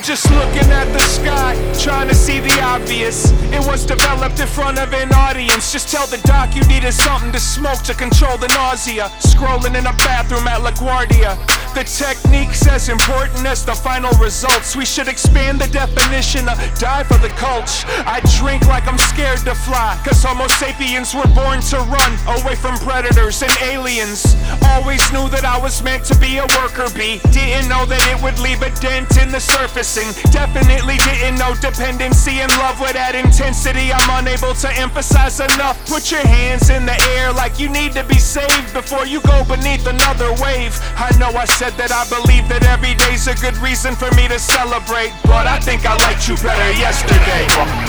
just looking at the sky, trying to see the obvious. It was developed in front of an audience. Just tell the doc you needed something to smoke to control the nausea. Scrolling in a bathroom at LaGuardia. The technique's as important as the final results. We should expand the definition of die for the culture. I drink like I'm scared to fly, cause Homo sapiens were born to run away from predators and aliens. Always knew that I was meant to be a worker bee. Didn't know that it would leave a dent in the surfacing. Definitely didn't know dependency and love would add intensity. I'm unable to emphasize enough. Put your hands in the air like you need to be saved before you go beneath another wave. I know I said that I believe that every day's a good reason for me to celebrate, but I think I liked you better yesterday.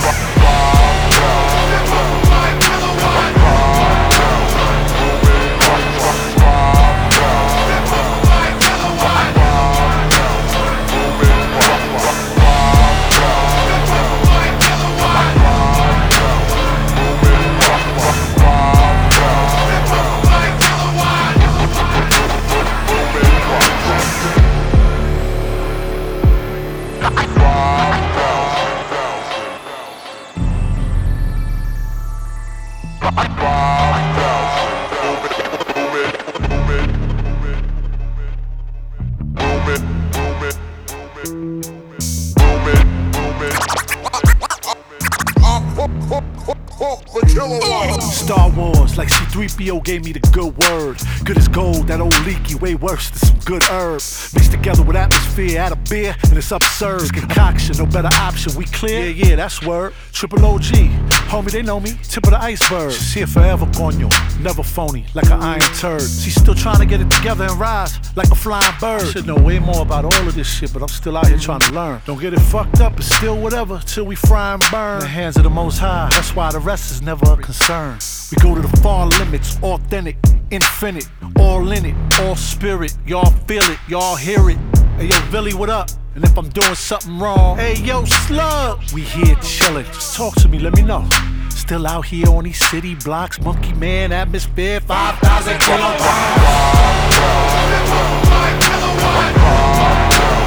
Star Wars, like C-3PO gave me the good word. Good as gold, that old leaky, way worse than some good herb. Mixed together with atmosphere, add a beer, and it's absurd. This concoction, no better option, we clear? Yeah, that's word. Triple OG, homie, they know me, tip of the iceberg. She's here forever, coño, never phony, like an iron turd. She's still trying to get it together and rise, like a flying bird. I should know way more about all of this shit, but I'm still out here trying to learn. Don't get it fucked up, it's still whatever, till we fry and burn. In the hands of the Most High, that's why the rest is never a concern. We go to the far limits, authentic, infinite, all in it, all spirit. Y'all feel it, y'all hear it. Hey yo, Billy, what up? And if I'm doing something wrong, hey yo, Slug, we here chillin'. Just talk to me, let me know. Still out here on these city blocks, monkey man atmosphere, 5,000 kilograms.